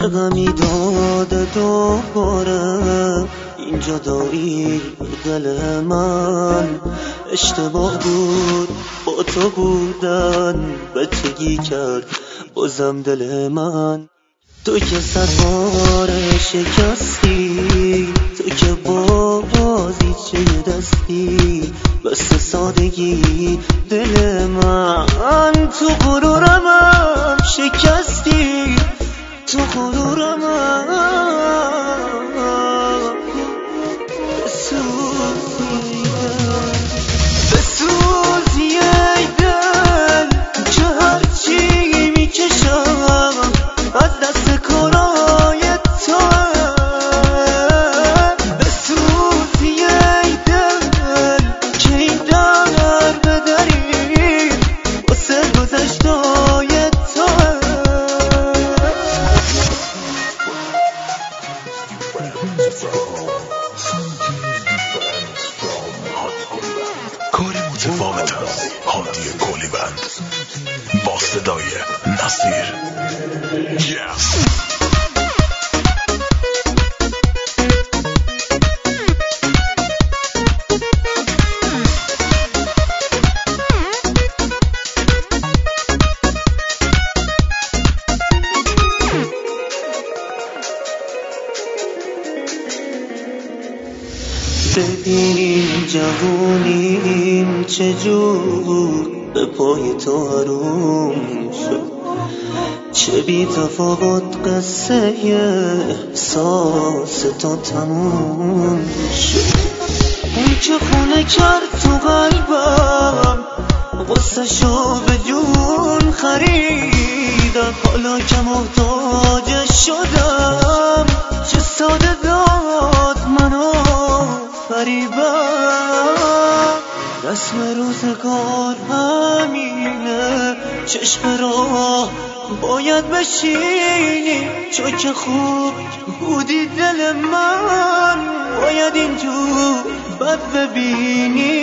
غمی داده دوباره این جدایی دل من. اشتباه بود با تو بودن، بچگی کرد بازم دل من. تو که صد بار شکستی، تو که با بازیچه دستی، بس سادگی دل من. تو غرورمم شکستی، تو غرورمم بسوزی ای دل که هرچی میکشم از دست کارای تو. بسوزی ای دل که این در بدری واسه گذشتای تو. کاری متفاوت از هادی کولیبند با صدای نصیر. ببینیم جوونیم چجور به پای تو حروم شد، چه بی تفاوت قصه احساس تا تموم شد. اون که خونه کرد تو قلبم غصه شو به جون خریدم، حالا که محتاج شدم چه ساده داد منو فریبم. رسم روزگار همینه، چشم راه باید بشینی، چون که خوب بودی دل من باید اینجور بد ببینی.